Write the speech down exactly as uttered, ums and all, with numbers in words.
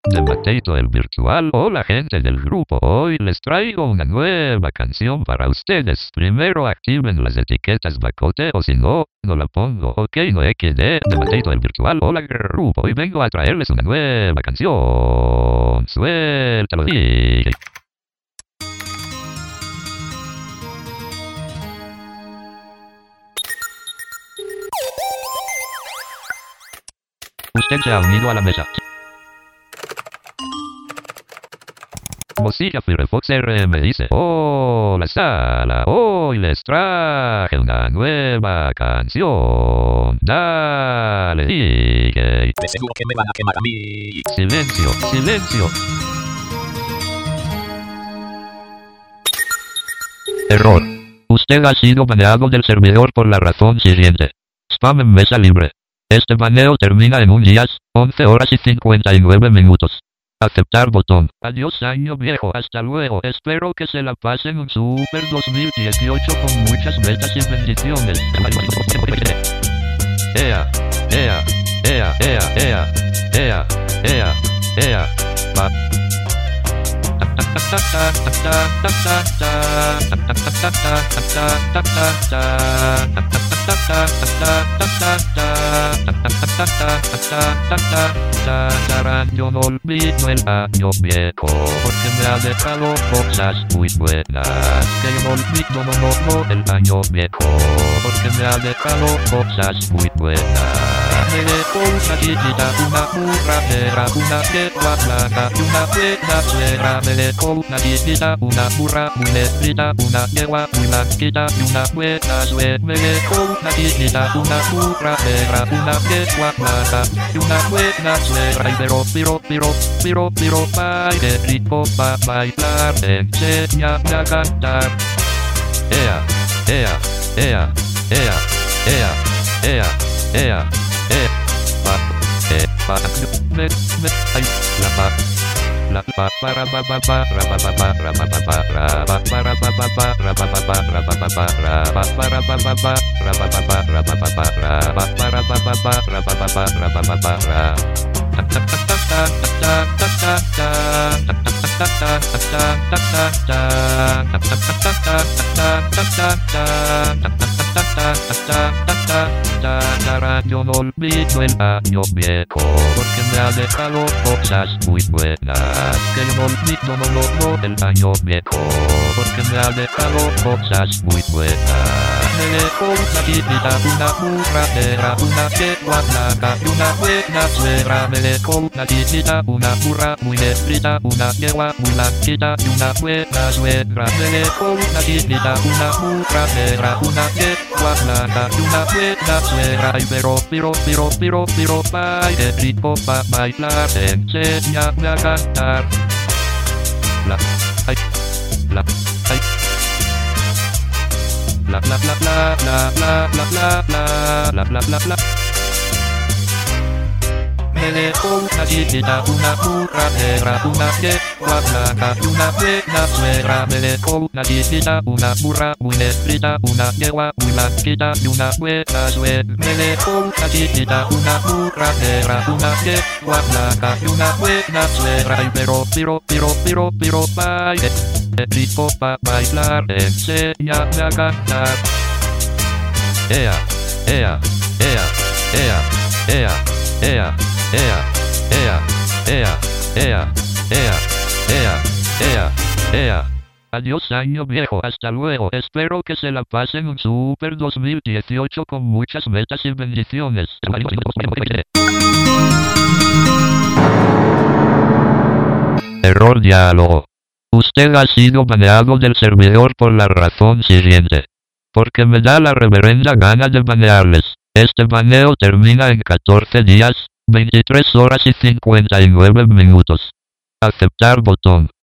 de Mateito el Virtual. Hola gente del grupo, hoy les traigo una nueva canción para ustedes. Primero activen las etiquetas Bacote o si no, no la pongo. Ok, no XD de Mateito el Virtual. Hola grupo, hoy vengo a traerles una nueva canción. Suéltalo D J. Usted se ha unido a la mesa. Mozilla Firefox R M dice: hola sala, hoy les traje una nueva canción. Dale, D J. De seguro que me van a quemar a mí. Silencio, silencio. Error. Usted ha sido baneado del servidor por la razón siguiente. Spam en mesa libre. Este baneo termina en un día, once horas y cincuenta y nueve minutos. Aceptar botón. Adiós año viejo, hasta luego. Espero que se la pasen un super dos mil dieciocho con muchas metas y bendiciones. Ea, ea, ea, ea, ea, ea, ea, ea, pa. Yo no olvido el año viejo porque me ha dejado cosas muy buenas. Que yo no olvido no, no, no, el año viejo porque me ha dejado cosas muy buenas. Me dejó una chiquita, una burradera, una yegua blanca y una buena suegra. Me dejó una chiquita, una burra muy negrita, una yegua muy blanquita y una buena suegra. Me dejó una chiquita, una burradera, una yegua blanca y una buena suegra. Y pero, pero, pero, pero, pero, ay, qué rico pa' bailar, enséñame a cantar. Ea, ea, ea, ea, ea, ea, ea. Eh, pa, eh, pa, me, me, ay, la pa, la pa, para, pa, pa, pa, ra, pa, pa, pa, ra, pa, pa, pa, ra, pa, para, pa, pa, pa, ra, pa, pa, pa, ra, pa, pa, pa, ra, pa, para, pa, pa, pa, ra, pa, pa, pa, ra, pa, pa, pa, ra, pa, para, pa, pa, pa, ra, pa, pa, pa, ra, pa, pa, pa, ra. Ta ta ta ta ta ta ta ta. Yo no olvido el año viejo porque me ha dejado cosas muy buenas. Que yo no olvido no, no, no, el año viejo porque me ha dejado cosas muy buenas. Me dejó una chiquita, una burradera, una yegua blanca y una buena suegra. Me dejó una chiquita, una burra muy negrita, una yegua muy blanquita y una buena suegra. Me dejó una chiquita, una burradera, una yegua blanca y una buena suegra. Ay, pero, pero, pero, pero, pero, baile rico pa' bailar, enséñame a cantar. La, ay, la, ay. Bla bla bla bla bla bla bla bla bla bla bla bla. Me dejó una chiquita, una burradera, una yegua blanca y una buena suegra. Me dejó una chiquita, una burra muy negrita, una yegua muy blanquita y una buena suegra. Me dejó una chiquita, una burradera, una yegua blanca y una buena suegra. Y pero, pero, pero, pero, pero, baile rico pa' bailar, enséñame a cantar. Ea, ea, ea, ea, ea, ea, ea, ea, ea, ea, ea, ea, ea, ea. Adiós año viejo, hasta luego. Espero que se la pasen un super dos mil dieciocho con muchas metas y bendiciones. Error diálogo. Usted ha sido baneado del servidor por la razón siguiente. Porque me da la reverenda gana de banearles. Este baneo termina en catorce días, veintitrés horas y cincuenta y nueve minutos. Aceptar botón.